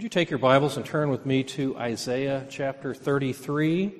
Would you take your Bibles and turn with me to Isaiah chapter 33?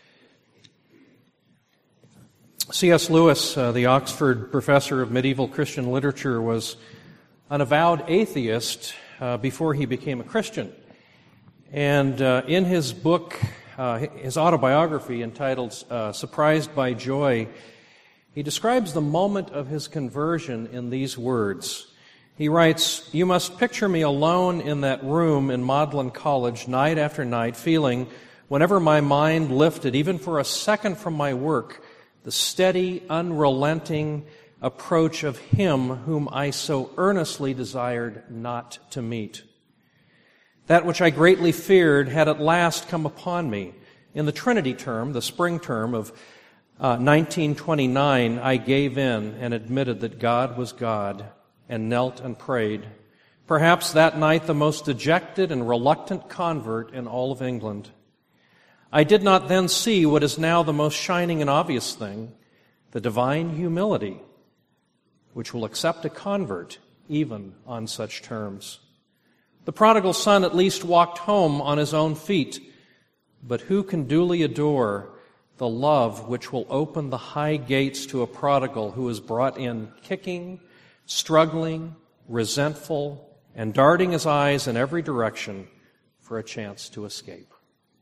C.S. Lewis, the Oxford professor of medieval Christian literature, was an avowed atheist before he became a Christian. And in his book, his autobiography entitled Surprised by Joy, he describes the moment of his conversion in these words. He writes, "You must picture me alone in that room in Magdalen College night after night, feeling, whenever my mind lifted, even for a second from my work, the steady, unrelenting approach of Him whom I so earnestly desired not to meet. That which I greatly feared had at last come upon me. In the Trinity term, the spring term of 1929, I gave in and admitted that God was God, and knelt and prayed. Perhaps that night the most dejected and reluctant convert in all of England. I did not then see what is now the most shining and obvious thing, the divine humility, which will accept a convert even on such terms. The prodigal son at least walked home on his own feet, but who can duly adore the love which will open the high gates to a prodigal who is brought in kicking, struggling, resentful, and darting his eyes in every direction for a chance to escape?"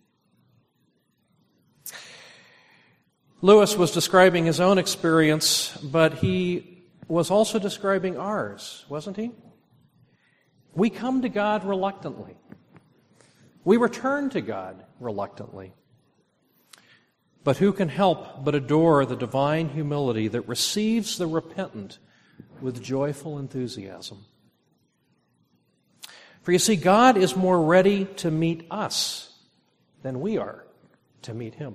Lewis was describing his own experience, but he was also describing ours, wasn't he? We come to God reluctantly. We return to God reluctantly. But who can help but adore the divine humility that receives the repentant with joyful enthusiasm? For you see, God is more ready to meet us than we are to meet Him.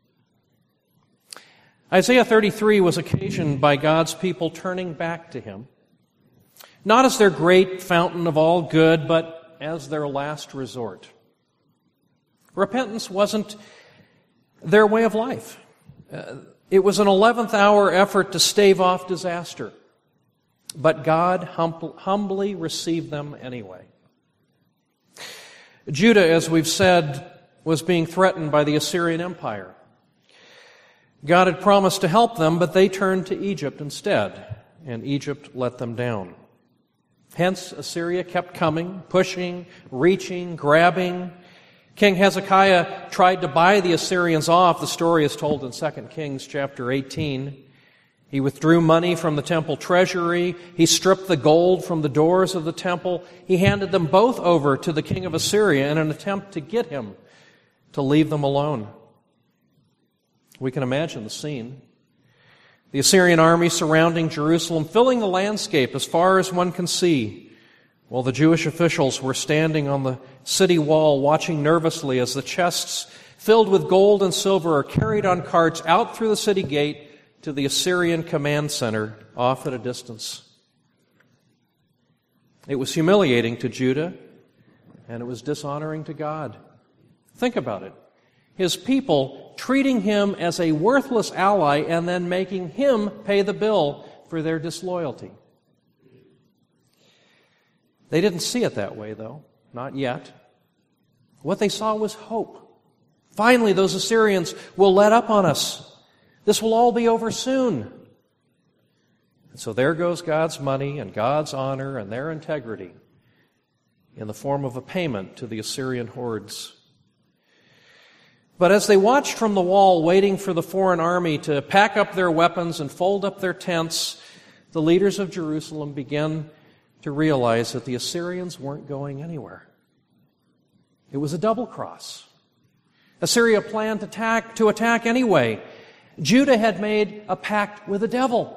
Isaiah 33 was occasioned by God's people turning back to Him, not as their great fountain of all good, but as their last resort. Repentance wasn't their way of life. It was an 11th hour effort to stave off disaster. But God humbly received them anyway. Judah, as we've said, was being threatened by the Assyrian Empire. God had promised to help them, but they turned to Egypt instead, and Egypt let them down. Hence, Assyria kept coming, pushing, reaching, grabbing. King Hezekiah tried to buy the Assyrians off. The story is told in 2 Kings chapter 18. He withdrew money from the temple treasury. He stripped the gold from the doors of the temple. He handed them both over to the king of Assyria in an attempt to get him to leave them alone. We can imagine the scene. The Assyrian army surrounding Jerusalem, filling the landscape as far as one can see, while the Jewish officials were standing on the city wall watching nervously as the chests filled with gold and silver are carried on carts out through the city gate to the Assyrian command center off at a distance. It was humiliating to Judah, and it was dishonoring to God. Think about it. His people treating him as a worthless ally and then making him pay the bill for their disloyalty. They didn't see it that way, though. Not yet. What they saw was hope. Finally, those Assyrians will let up on us. This will all be over soon. And so there goes God's money and God's honor and their integrity in the form of a payment to the Assyrian hordes. But as they watched from the wall, waiting for the foreign army to pack up their weapons and fold up their tents, the leaders of Jerusalem began to realize that the Assyrians weren't going anywhere. It was a double cross. Assyria planned to attack anyway. Judah had made a pact with the devil.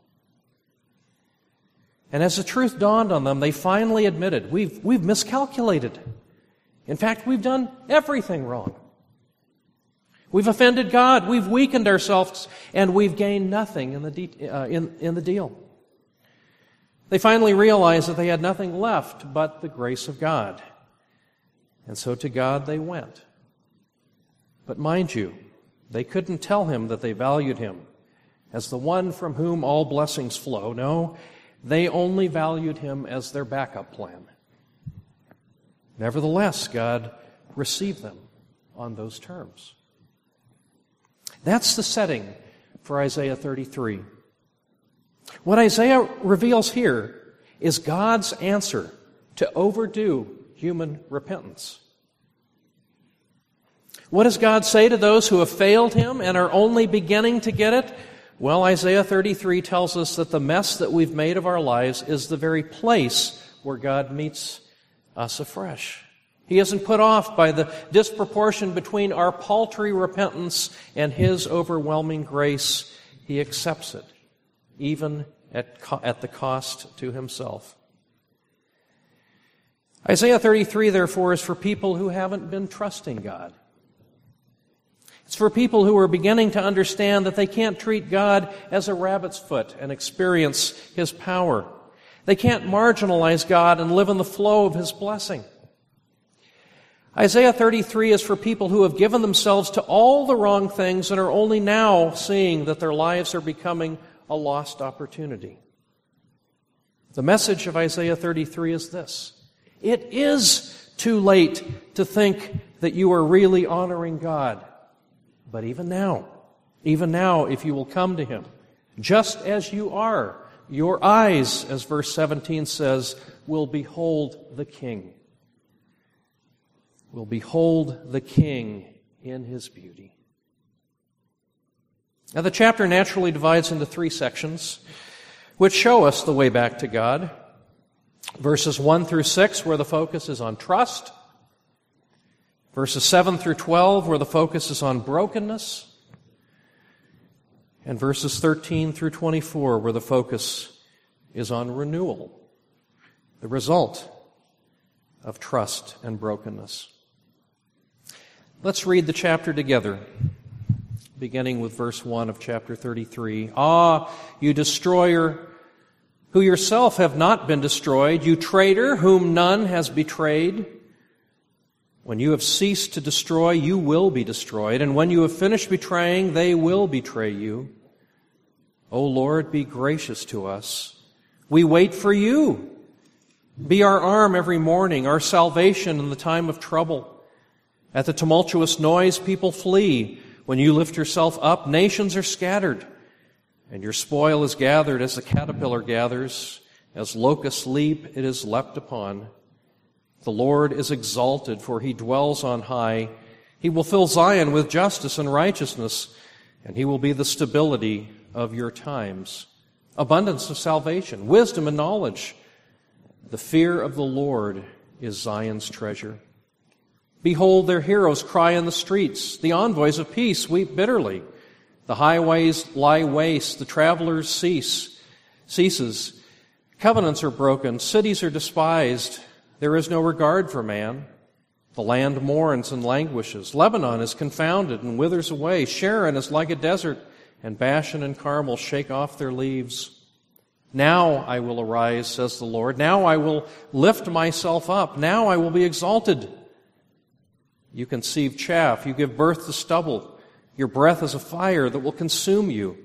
And as the truth dawned on them, they finally admitted, we've miscalculated. In fact, we've done everything wrong. We've offended God, we've weakened ourselves, and we've gained nothing in the deal. They finally realized that they had nothing left but the grace of God. And so to God they went. But mind you, they couldn't tell Him that they valued Him as the one from whom all blessings flow. No, they only valued Him as their backup plan. Nevertheless, God received them on those terms. That's the setting for Isaiah 33. What Isaiah reveals here is God's answer to overdue human repentance. What does God say to those who have failed Him and are only beginning to get it? Well, Isaiah 33 tells us that the mess that we've made of our lives is the very place where God meets us afresh. He isn't put off by the disproportion between our paltry repentance and His overwhelming grace. He accepts it, even at the cost to Himself. Isaiah 33, therefore, is for people who haven't been trusting God. It's for people who are beginning to understand that they can't treat God as a rabbit's foot and experience His power. They can't marginalize God and live in the flow of His blessing. Isaiah 33 is for people who have given themselves to all the wrong things and are only now seeing that their lives are becoming a lost opportunity. The message of Isaiah 33 is this: it is too late to think that you are really honoring God. But even now, if you will come to Him, just as you are, your eyes, as verse 17 says, will behold the King. Will behold the King in His beauty. Now, the chapter naturally divides into three sections, which show us the way back to God. Verses 1 through 6, where the focus is on trust. Verses 7 through 12, where the focus is on brokenness. And verses 13 through 24, where the focus is on renewal, the result of trust and brokenness. Let's read the chapter together, beginning with verse 1 of chapter 33. Ah, you destroyer, who yourself have not been destroyed, you traitor, whom none has betrayed. When you have ceased to destroy, you will be destroyed, and when you have finished betraying, they will betray you. O Lord, be gracious to us. We wait for you. Be our arm every morning, our salvation in the time of trouble. At the tumultuous noise, people flee. When you lift yourself up, nations are scattered, and your spoil is gathered as the caterpillar gathers. As locusts leap, it is leapt upon. The Lord is exalted, for He dwells on high. He will fill Zion with justice and righteousness, and He will be the stability of your times. Abundance of salvation, wisdom and knowledge. The fear of the Lord is Zion's treasure. Behold, their heroes cry in the streets. The envoys of peace weep bitterly. The highways lie waste. The travelers ceases. Covenants are broken. Cities are despised. There is no regard for man. The land mourns and languishes. Lebanon is confounded and withers away. Sharon is like a desert, and Bashan and Carmel shake off their leaves. Now I will arise, says the Lord. Now I will lift myself up. Now I will be exalted. You conceive chaff. You give birth to stubble. Your breath is a fire that will consume you.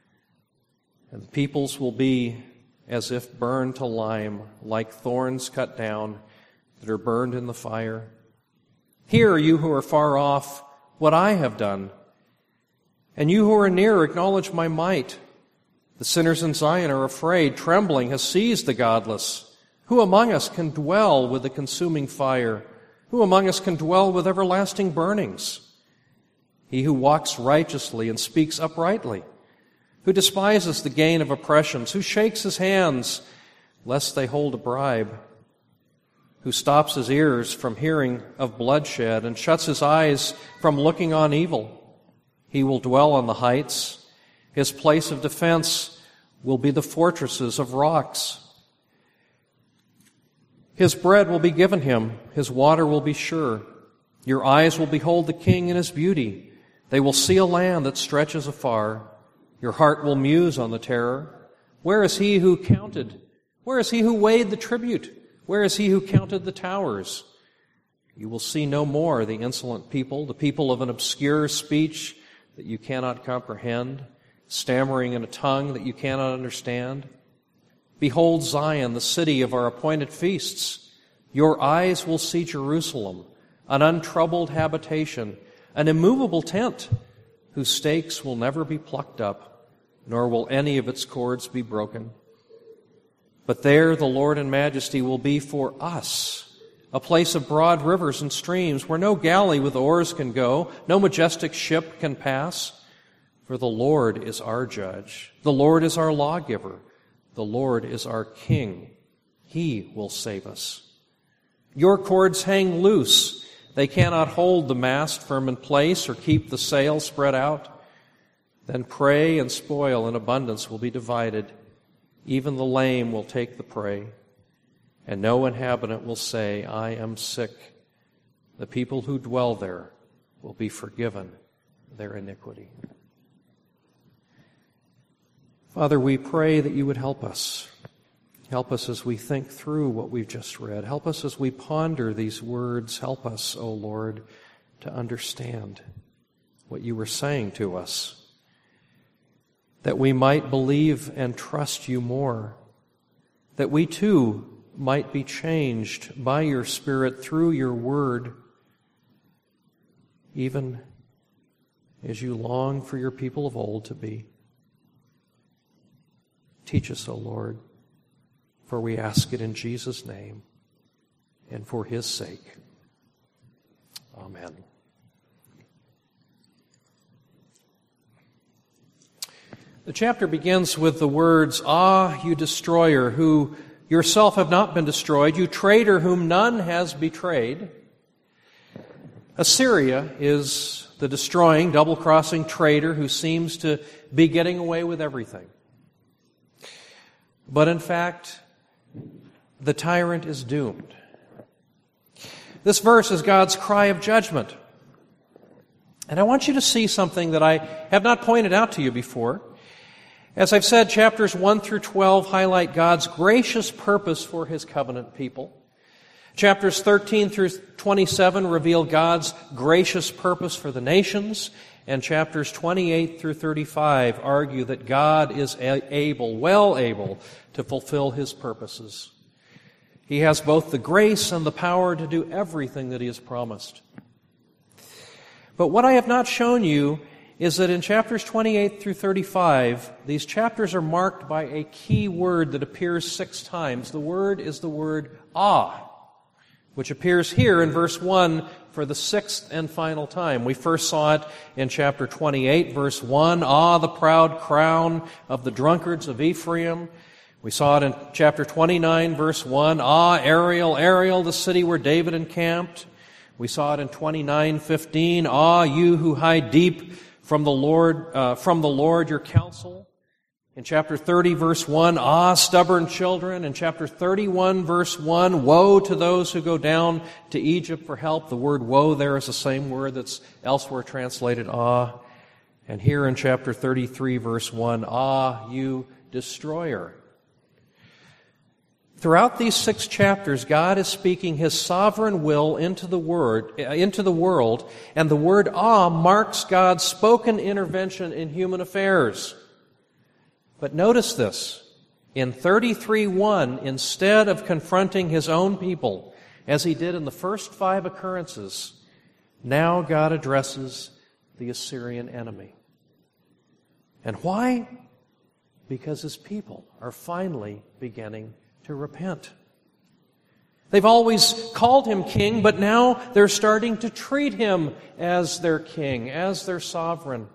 And the peoples will be as if burned to lime, like thorns cut down that are burned in the fire. Hear, you who are far off, what I have done. And you who are near, acknowledge my might. The sinners in Zion are afraid. Trembling has seized the godless. Who among us can dwell with the consuming fire? Who among us can dwell with everlasting burnings? He who walks righteously and speaks uprightly, who despises the gain of oppressions, who shakes his hands lest they hold a bribe, who stops his ears from hearing of bloodshed and shuts his eyes from looking on evil. He will dwell on the heights. His place of defense will be the fortresses of rocks. His bread will be given him. His water will be sure. Your eyes will behold the King in His beauty. They will see a land that stretches afar. Your heart will muse on the terror. Where is He who counted? Where is He who weighed the tribute? Where is He who counted the towers? You will see no more the insolent people, the people of an obscure speech that you cannot comprehend, stammering in a tongue that you cannot understand. Behold Zion, the city of our appointed feasts. Your eyes will see Jerusalem, an untroubled habitation, an immovable tent, whose stakes will never be plucked up, nor will any of its cords be broken. But there the Lord in majesty will be for us, a place of broad rivers and streams, where no galley with oars can go, no majestic ship can pass. For the Lord is our judge, the Lord is our lawgiver, the Lord is our king. He will save us. Your cords hang loose. They cannot hold the mast firm in place or keep the sail spread out. Then prey and spoil in abundance will be divided. Even the lame will take the prey, and no inhabitant will say, I am sick. The people who dwell there will be forgiven their iniquity. Father, we pray that you would help us. Help us as we think through what we've just read. Help us as we ponder these words. Help us, O Lord, to understand what you were saying to us, that we might believe and trust you more, that we too might be changed by your Spirit through your word, even as you long for your people of old to be. Teach us, O Lord, for we ask it in Jesus' name and for his sake. Amen. The chapter begins with the words, Ah, you destroyer, who yourself have not been destroyed, you traitor whom none has betrayed. Assyria is the destroying, double-crossing traitor who seems to be getting away with everything. But in fact, the tyrant is doomed. This verse is God's cry of judgment. And I want you to see something that I have not pointed out to you before. As I've said, chapters 1 through 12 highlight God's gracious purpose for his covenant people. Chapters 13 through 27 reveal God's gracious purpose for the nations. And chapters 28 through 35 argue that God is able, well able, to fulfill his purposes. He has both the grace and the power to do everything that he has promised. But what I have not shown you is that in chapters 28 through 35, these chapters are marked by a key word that appears 6 times. The word is the word ah, which appears here in verse 1 for the 6th and final time. We first saw it in chapter 28, verse 1, Ah, the proud crown of the drunkards of Ephraim. We saw it in chapter 29, verse 1, Ah, Ariel, Ariel, the city where David encamped. We saw it in 29:15, Ah, you who hide deep from the Lord your counsel. In chapter 30, verse 1, Ah, stubborn children. In chapter 31, verse 1, Woe to those who go down to Egypt for help. The word woe there is the same word that's elsewhere translated ah. And here in chapter 33, verse 1, Ah, you destroyer. Throughout these 6 chapters, God is speaking his sovereign will into the world, and the word ah marks God's spoken intervention in human affairs. But notice this. In 33:1, instead of confronting his own people, as he did in the first 5 occurrences, now God addresses the Assyrian enemy. And why? Because his people are finally beginning to repent. They've always called him king, but now they're starting to treat him as their king, as their sovereign.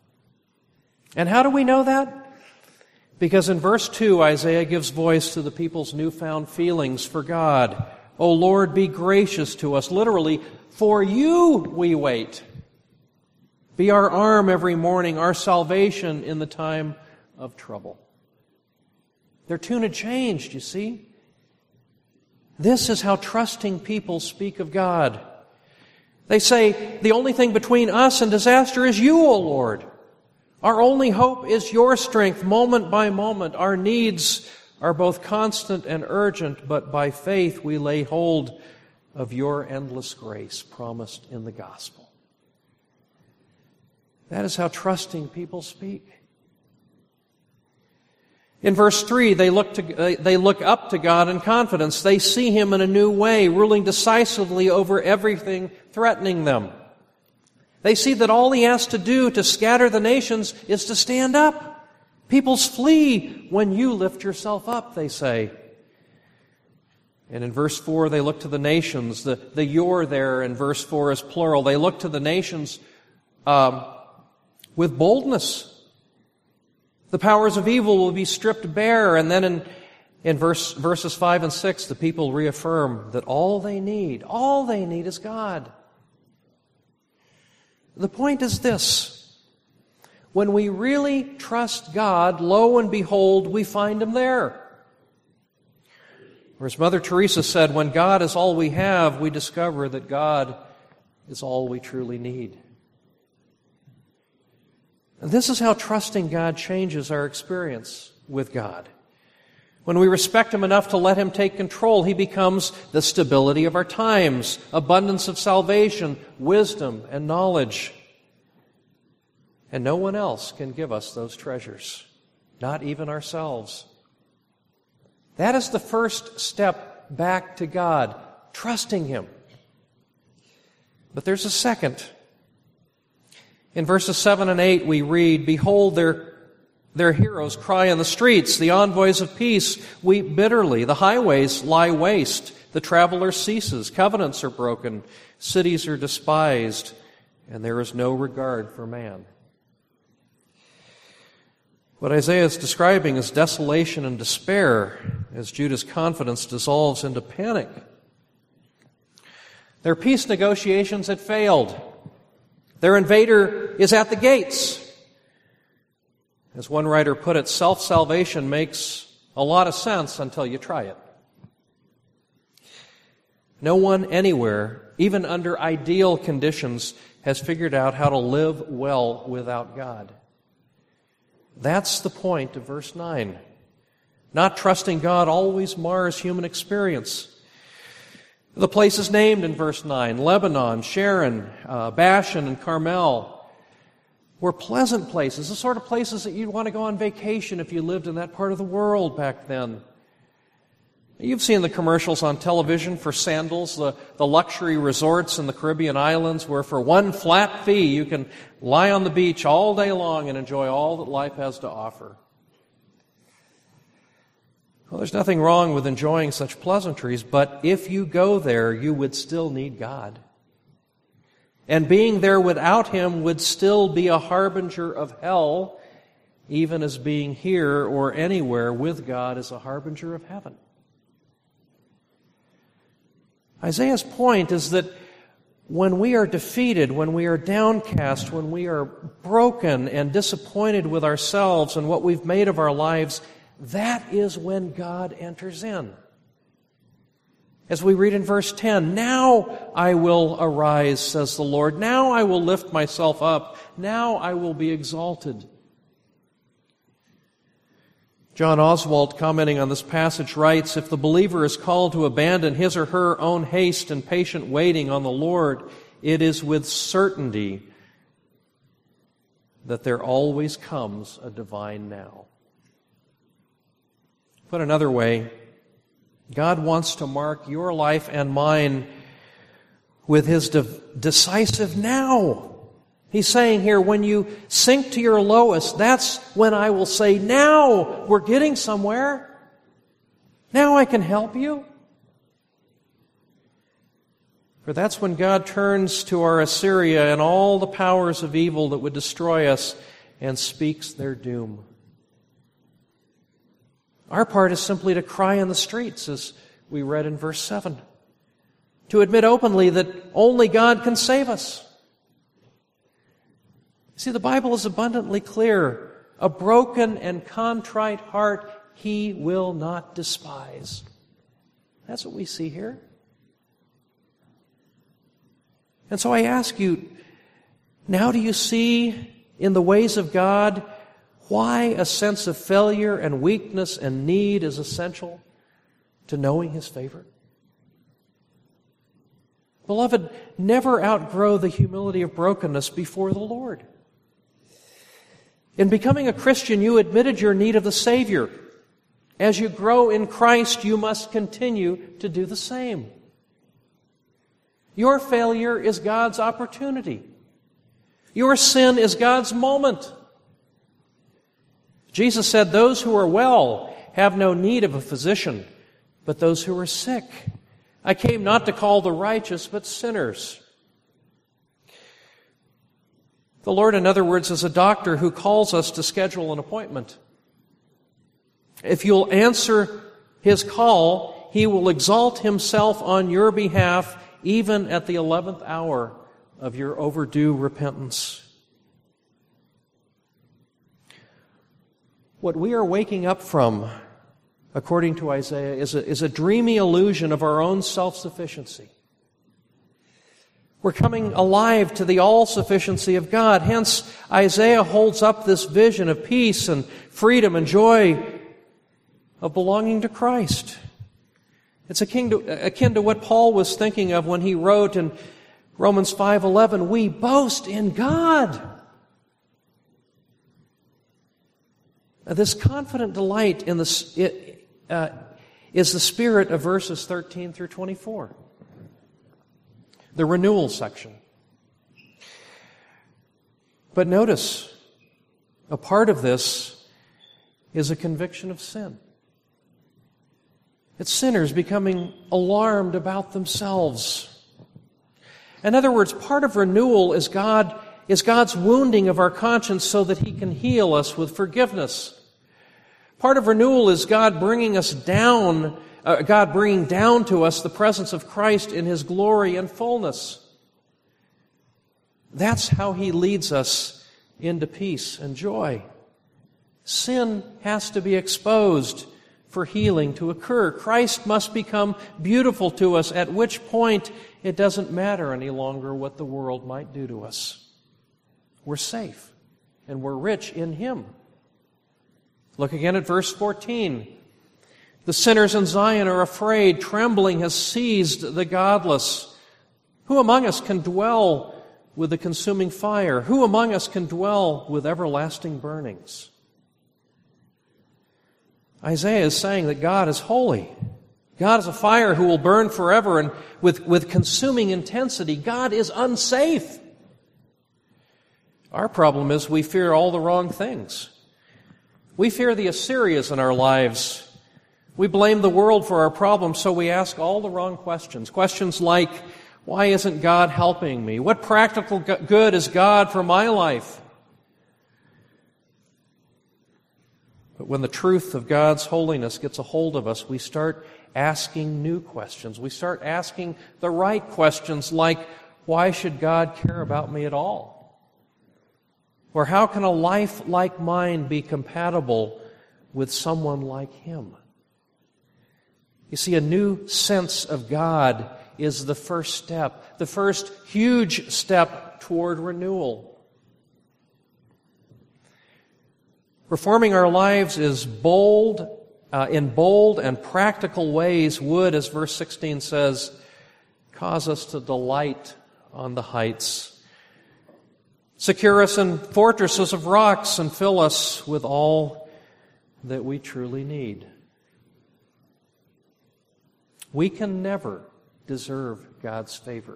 And how do we know that? Because in verse 2, Isaiah gives voice to the people's newfound feelings for God. O Lord, be gracious to us. Literally, for you we wait. Be our arm every morning, our salvation in the time of trouble. Their tune had changed, you see. This is how trusting people speak of God. They say, the only thing between us and disaster is you, O Lord. Our only hope is your strength, moment by moment. Our needs are both constant and urgent, but by faith we lay hold of your endless grace promised in the gospel. That is how trusting people speak. In verse 3, they look up to God in confidence. They see Him in a new way, ruling decisively over everything threatening them. They see that all He has to do to scatter the nations is to stand up. Peoples flee when you lift yourself up, they say. And in verse 4, they look to the nations. The "you're" there in verse 4 is plural. They look to the nations with boldness. The powers of evil will be stripped bare. And then in verses 5 and 6, the people reaffirm that all they need is God. The point is this: when we really trust God, lo and behold, we find Him there. Or as Mother Teresa said, when God is all we have, we discover that God is all we truly need. And this is how trusting God changes our experience with God. When we respect Him enough to let Him take control, He becomes the stability of our times, abundance of salvation, wisdom, and knowledge. And no one else can give us those treasures, not even ourselves. That is the first step back to God, trusting Him. But there's a second. In verses 7 and 8 we read, "Behold, their heroes cry in the streets, the envoys of peace weep bitterly, the highways lie waste, the traveler ceases, covenants are broken, cities are despised, and there is no regard for man." What Isaiah is describing is desolation and despair as Judah's confidence dissolves into panic. Their peace negotiations had failed. Their invader is at the gates. As one writer put it, self-salvation makes a lot of sense until you try it. No one anywhere, even under ideal conditions, has figured out how to live well without God. That's the point of verse 9. Not trusting God always mars human experience. The places named in verse 9, Lebanon, Sharon, Bashan, and Carmel, were pleasant places, the sort of places that you'd want to go on vacation if you lived in that part of the world back then. You've seen the commercials on television for Sandals, the luxury resorts in the Caribbean islands where for one flat fee you can lie on the beach all day long and enjoy all that life has to offer. Well, there's nothing wrong with enjoying such pleasantries, but if you go there, you would still need God. And being there without Him would still be a harbinger of hell, even as being here or anywhere with God is a harbinger of heaven. Isaiah's point is that when we are defeated, when we are downcast, when we are broken and disappointed with ourselves and what we've made of our lives, that is when God enters in. As we read in verse 10, "Now I will arise, says the Lord. Now I will lift myself up. Now I will be exalted." John Oswalt, commenting on this passage, writes, "If the believer is called to abandon his or her own haste and patient waiting on the Lord, it is with certainty that there always comes a divine now." Put another way, God wants to mark your life and mine with His decisive now. He's saying here, when you sink to your lowest, that's when I will say, "Now we're getting somewhere. Now I can help you." For that's when God turns to our Assyria and all the powers of evil that would destroy us and speaks their doom. Our part is simply to cry in the streets, as we read in verse 7. To admit openly that only God can save us. See, the Bible is abundantly clear. A broken and contrite heart He will not despise. That's what we see here. And so I ask you, now do you see in the ways of God why a sense of failure and weakness and need is essential to knowing His favor? Beloved, never outgrow the humility of brokenness before the Lord. In becoming a Christian, you admitted your need of the Savior. As you grow in Christ, you must continue to do the same. Your failure is God's opportunity. Your sin is God's moment. Jesus said, "Those who are well have no need of a physician, but those who are sick. I came not to call the righteous, but sinners." The Lord, in other words, is a doctor who calls us to schedule an appointment. If you'll answer His call, He will exalt Himself on your behalf, even at the 11th hour of your overdue repentance. What we are waking up from, according to Isaiah, is a dreamy illusion of our own self-sufficiency. We're coming alive to the all-sufficiency of God. Hence, Isaiah holds up this vision of peace and freedom and joy of belonging to Christ. It's akin to what Paul was thinking of when he wrote in Romans 5:11, "We boast in God." This confident delight in is the spirit of verses 13 through 24. The renewal section. But notice, a part of this is a conviction of sin. It's sinners becoming alarmed about themselves. In other words, part of renewal is God's wounding of our conscience so that He can heal us with forgiveness. Part of renewal is God bringing down to us the presence of Christ in His glory and fullness. That's how He leads us into peace and joy. Sin has to be exposed for healing to occur. Christ must become beautiful to us, at which point it doesn't matter any longer what the world might do to us. We're safe, and we're rich in Him. Look again at verse 14. "The sinners in Zion are afraid. Trembling has seized the godless. Who among us can dwell with the consuming fire? Who among us can dwell with everlasting burnings?" Isaiah is saying that God is holy. God is a fire who will burn forever and with consuming intensity. God is unsafe. Our problem is we fear all the wrong things. We fear the Assyrians in our lives. We blame the world for our problems, so we ask all the wrong questions. Questions like, why isn't God helping me? What practical good is God for my life? But when the truth of God's holiness gets a hold of us, we start asking new questions. We start asking the right questions like, why should God care about me at all? Or how can a life like mine be compatible with someone like Him? You see, a new sense of God is the first step, the first huge step toward renewal. Reforming our lives is bold, in bold and practical ways would, as verse 16 says, cause us to delight on the heights. Secure us in fortresses of rocks and fill us with all that we truly need. We can never deserve God's favor.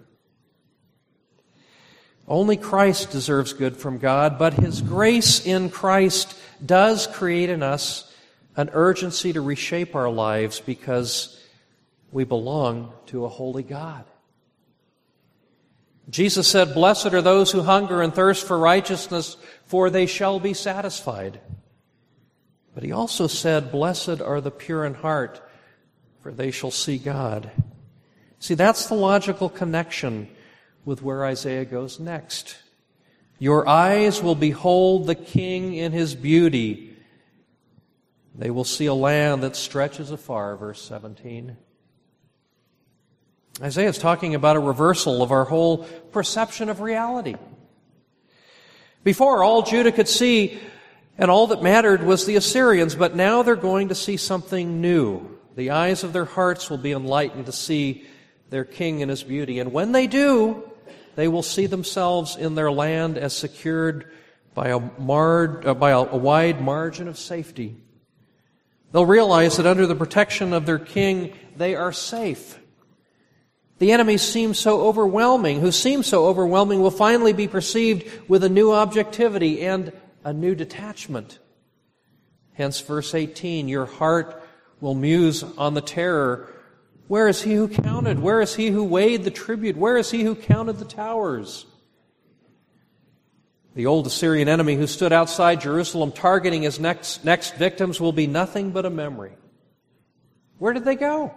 Only Christ deserves good from God, but His grace in Christ does create in us an urgency to reshape our lives because we belong to a holy God. Jesus said, "Blessed are those who hunger and thirst for righteousness, for they shall be satisfied." But He also said, "Blessed are the pure in heart, for they shall see God." See, that's the logical connection with where Isaiah goes next. Your eyes will behold the King in His beauty. They will see a land that stretches afar, verse 17. Isaiah is talking about a reversal of our whole perception of reality. Before, all Judah could see and all that mattered was the Assyrians, but now they're going to see something new. The eyes of their hearts will be enlightened to see their King in His beauty. And when they do, they will see themselves in their land as secured by a wide margin of safety. They'll realize that under the protection of their king, they are safe. The enemies who seem so overwhelming, will finally be perceived with a new objectivity and a new detachment. Hence verse 18, your heart will muse on the terror. Where is he who counted? Where is he who weighed the tribute? Where is he who counted the towers? The old Assyrian enemy who stood outside Jerusalem targeting his next victims will be nothing but a memory. Where did they go?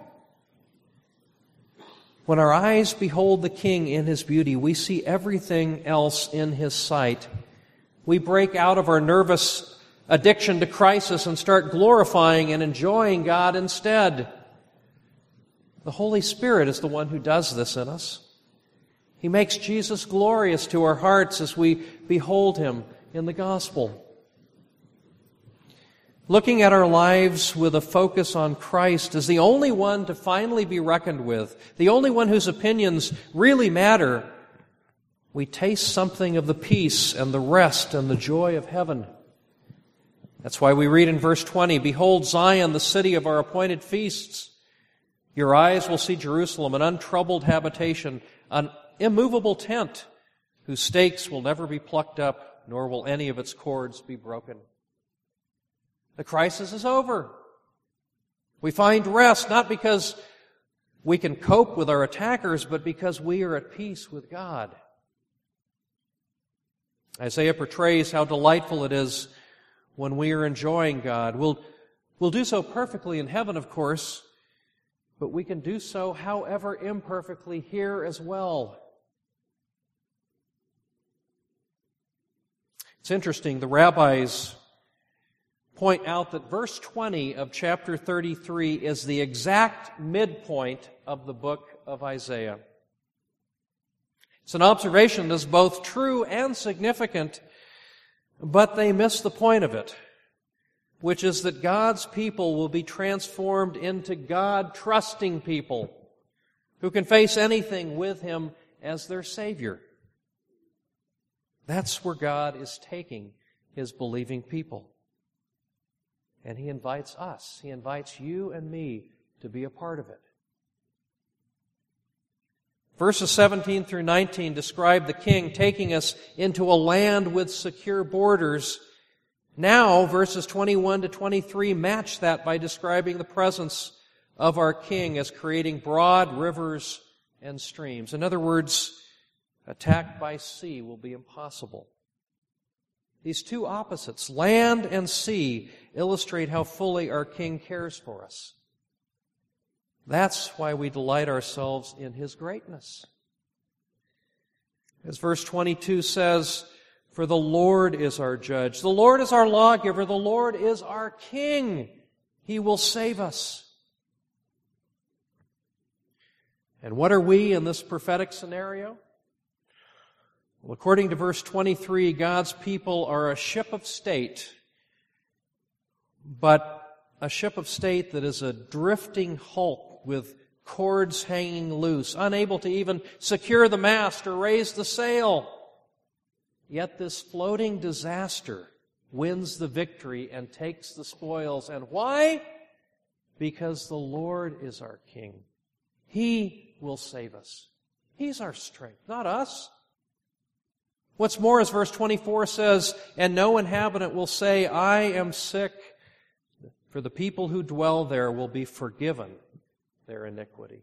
When our eyes behold the King in His beauty, we see everything else in His sight. We break out of our nervous addiction to crisis and start glorifying and enjoying God instead. The Holy Spirit is the one who does this in us. He makes Jesus glorious to our hearts as we behold Him in the gospel. Looking at our lives with a focus on Christ as the only one to finally be reckoned with, the only one whose opinions really matter, we taste something of the peace and the rest and the joy of heaven. That's why we read in verse 20, behold Zion, the city of our appointed feasts. Your eyes will see Jerusalem, an untroubled habitation, an immovable tent, whose stakes will never be plucked up, nor will any of its cords be broken. The crisis is over. We find rest not because we can cope with our attackers, but because we are at peace with God. Isaiah portrays how delightful it is when we are enjoying God. We'll do so perfectly in heaven, of course, but we can do so, however imperfectly, here as well. It's interesting, the rabbis point out that verse 20 of chapter 33 is the exact midpoint of the book of Isaiah. It's an observation that's both true and significant, but they miss the point of it, which is that God's people will be transformed into God-trusting people who can face anything with Him as their Savior. That's where God is taking His believing people. And He invites us, He invites you and me to be a part of it. Verses 17 through 19 describe the King taking us into a land with secure borders. Now, verses 21 to 23 match that by describing the presence of our King as creating broad rivers and streams. In other words, attack by sea will be impossible. These two opposites, land and sea, illustrate how fully our King cares for us. That's why we delight ourselves in His greatness. As verse 22 says, for the Lord is our judge, the Lord is our lawgiver, the Lord is our King. He will save us. And what are we in this prophetic scenario? Well, according to verse 23, God's people are a ship of state, but a ship of state that is a drifting hulk with cords hanging loose, unable to even secure the mast or raise the sail. Yet this floating disaster wins the victory and takes the spoils. And why? Because the Lord is our King. He will save us. He's our strength, not us. What's more, as verse 24 says, and no inhabitant will say, I am sick, for the people who dwell there will be forgiven their iniquity.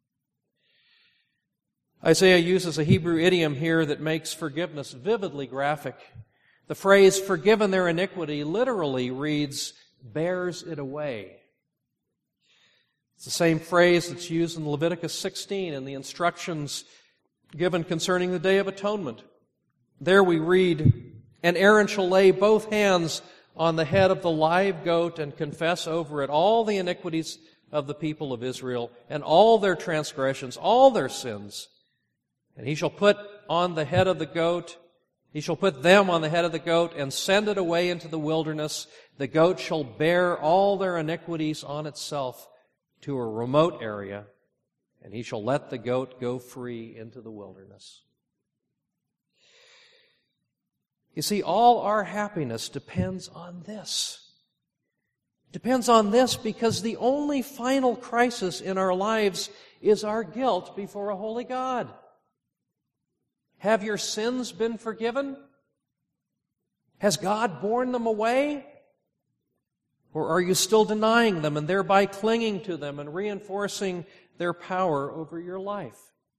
Isaiah uses a Hebrew idiom here that makes forgiveness vividly graphic. The phrase, forgiven their iniquity, literally reads, bears it away. It's the same phrase that's used in Leviticus 16 in the instructions given concerning the Day of Atonement. There we read, and Aaron shall lay both hands on the head of the live goat and confess over it all the iniquities of the people of Israel and all their transgressions, all their sins. And he shall put on the head of the goat, he shall put them on the head of the goat and send it away into the wilderness. The goat shall bear all their iniquities on itself to a remote area, and he shall let the goat go free into the wilderness. You see, all our happiness depends on this. Depends on this because the only final crisis in our lives is our guilt before a holy God. Have your sins been forgiven? Has God borne them away? Or are you still denying them and thereby clinging to them and reinforcing their power over your life?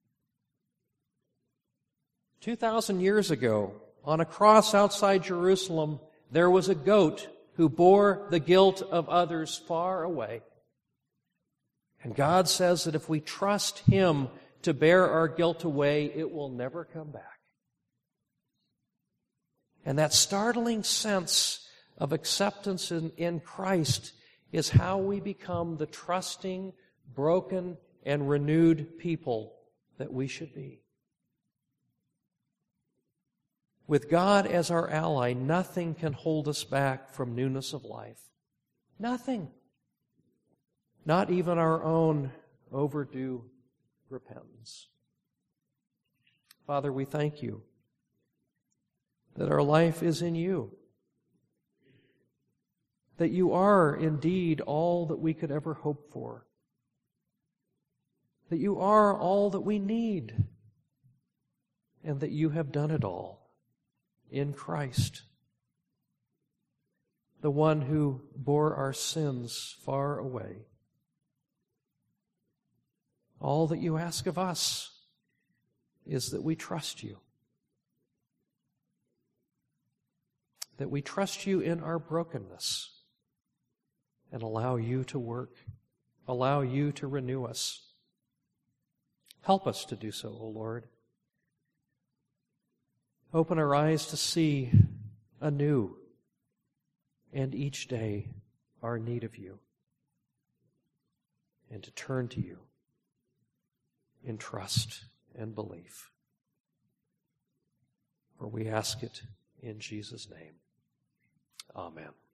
2,000 years ago, on a cross outside Jerusalem, there was a goat who bore the guilt of others far away. And God says that if we trust Him to bear our guilt away, it will never come back. And that startling sense of acceptance in Christ is how we become the trusting, broken, and renewed people that we should be. With God as our ally, nothing can hold us back from newness of life. Nothing. Not even our own overdue repentance. Father, we thank You that our life is in You, that You are indeed all that we could ever hope for, that You are all that we need, and that You have done it all in Christ, the one who bore our sins far away. All that You ask of us is that we trust You, that we trust You in our brokenness and allow You to work, allow You to renew us. Help us to do so, O Lord. Open our eyes to see anew and each day our need of You, and to turn to You in trust and belief. For we ask it in Jesus' name. Amen.